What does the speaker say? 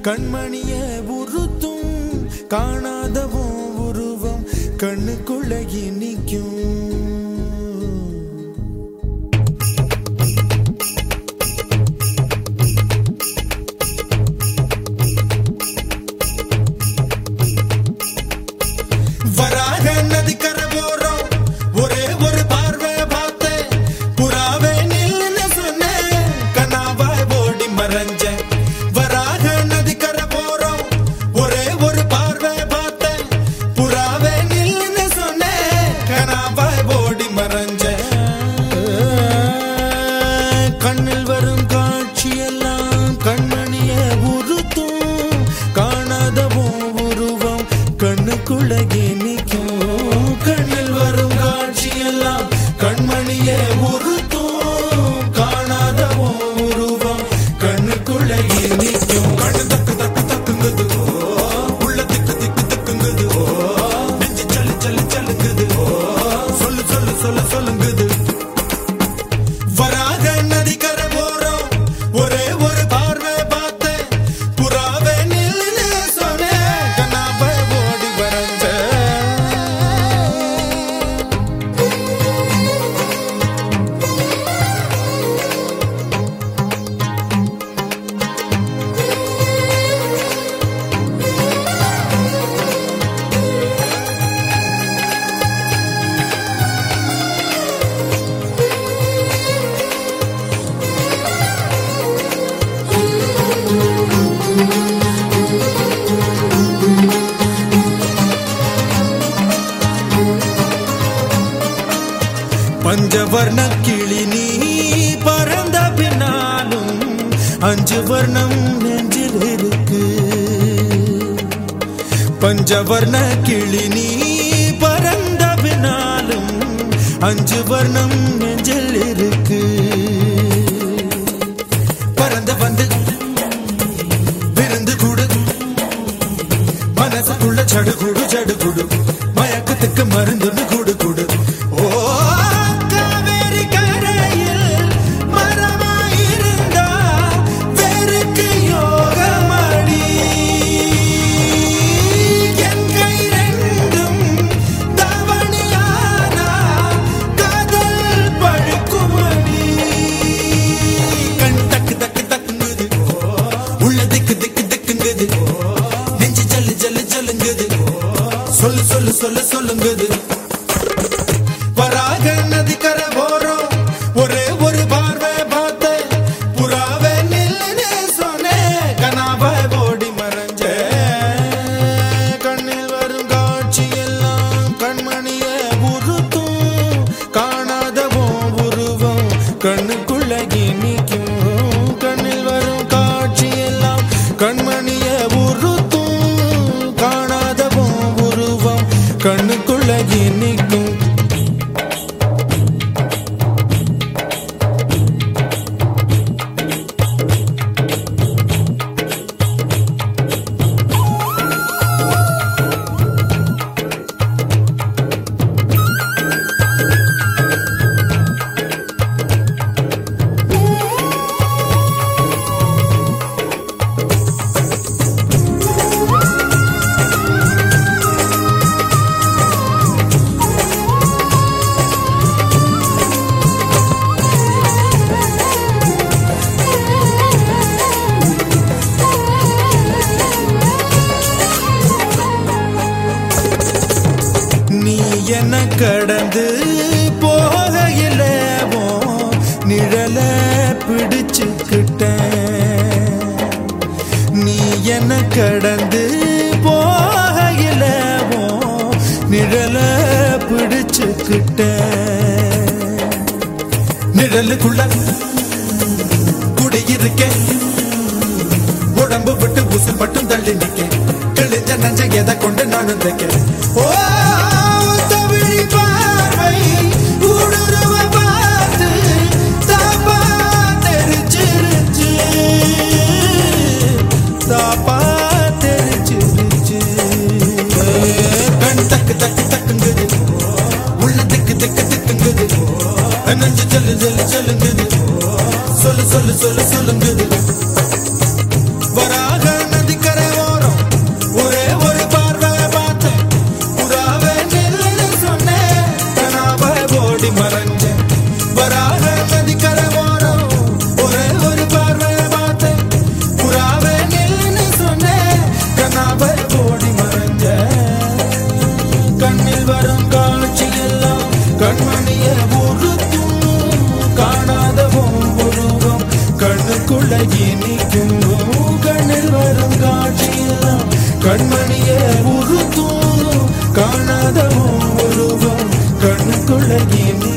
கண்மணிய உறுத்தும் காணாதவோ உருவம் கண்ணுக்குள்ள நிற்கும். வராக நதிக்கரை போறோம் ஒரே ஒரு பார்வை பார்த்தேன் புறாவே நில்லுன்னு சொன்னேன் கனாவாய் ஓடி மறைஞ்சேன். வராக நதிக்கரை போறோம் ஒரே ஒரு பார்வை பார்த்தேன் புறாவே நில்லுன்னு சொன்னேன் கனாவாய் ஓடி மறைஞ்சேன். கண்ணில் வரும் காட்சியெல்லாம் கண்மணிய உறுத்தும் காணாதவோ உருவம் கண்ணுக்குள்ள நிற்கும். கண்ணில் வரும் காட்சியெல்லாம் கண்மணிய உறுத்தும் காணாதவோ உருவம் கண்ணுக்குள்ள நிற்கும். கண்ணு தக்கு தக்கு தக்குங்குது உள்ள திக்கு திக்கு தக்குங்குது நெஞ்சு சல்லு சல்லு சல்லுங்குது சொல்லு சொல்லு சொல்லு சொல்லுங்குது. வராக நதிக்கரை போறோம் ஒரே ஒரு பார்வை பார்த்தேன் புறாவே நில்லுன்னு சொன்னேன் கனாவாய் ஓடி மறைஞ்சேன். பஞ்சவர்ண கிளி நீ பறந்த பின்னாலும் 5 வர்ணம் நெஞ்சில் இருக்கு. பஞ்சவர்ண கிளி நீ பறந்த பின்னாலும் 5 வர்ணம் நெஞ்சில் இருக்கு. பறந்து வந்து விருந்து கூடு மனசுக்குள்ள சடுகுடு சடுகுடு மயக்கத்துக்கு மருந்துன்னு கூடு கூடு. ஓ காவேரி கரையில் மரமாயிருந்தா வேருக்கு யோகமடி. என் கை ரெண்டும் தவணியானா காதல் பழுக்குமடி. கண் தக்கு தக்கு தக்குங்குது உள்ள திக்கு திக்கு திக்குங்குது நெஞ்சு ஜல்லு ஜல்லு ஜல்லுங்குது சொல்லு சொல்லு சொல்லு சொல்லுங்குது. வராக நதிக்கரை போறோம் ஒரே ஒரு பார்வை பார்த்தேன் புறாவே நில்லுன்னு சொன்னேன் கனாவாய் ஓடி மறைஞ்சேன். கண்ணில் வரும் காட்சியெல்லாம் கண்மணிய உறுத்தும் காணாதவோ உருவம் கண்ணுக்குள்ள நிற்கும். கண்ணில் வரும் காட்சியெல்லாம் கண்மணிய உறுத்தும் காணாதவோ உருவம் கண்ணுக்குள்ள நிற்கும். நீ என்ன கடந்து போகையில நிழல பிடிச்சுக்கிட்டேன். நீ என்ன கடந்து போகையில நிழல பிடிச்சுக்கிட்டேன். நிழலுக்குள்ள குடியிருக்கேன் உடம்பு விட்டு உசு மட்டும் தள்ளி நிற்கேன். கிழிஞ்ச நஞ்ச எதை கொண்டு நானும் தைக்கிறேன். ஓ தமிழ் பார்வை ஊடுருவ பார்த்து தாப்பா தெரிச்சிருச்சு தாப்பா தெரிச்சிருச்சு. கண் தக்கு தக்கு தக்குங்குது உள்ள திக்கு திக்கு திக்குங்குது நஞ்சு ஜல்லு ஜல்லு ஜல்லுங்குது சொல்லு சொல்லு சொல்லு சொல்லுங்குது. வராக நதிக்க ஓடி மறைஞ்ச வராக நதிக்கரை ஓரம் ஒரே ஒரு பார்வை பார்த்தேன் புறாவே நில்லுன்னு சொன்னேன் கனாவை ஓடி மறைஞ்ச கண்ணில் வரும் காட்சி எல்லாம் கண்மணிய உறுத்தும் காணாத உருவம் கண்ணுக்குள்ள இனிக்கும் கண்ணில் வரும் காட்சி எல்லாம் கண்மணிய உறுத்தும் காணாத உருவம் கண்ணுக்குள்ள இனி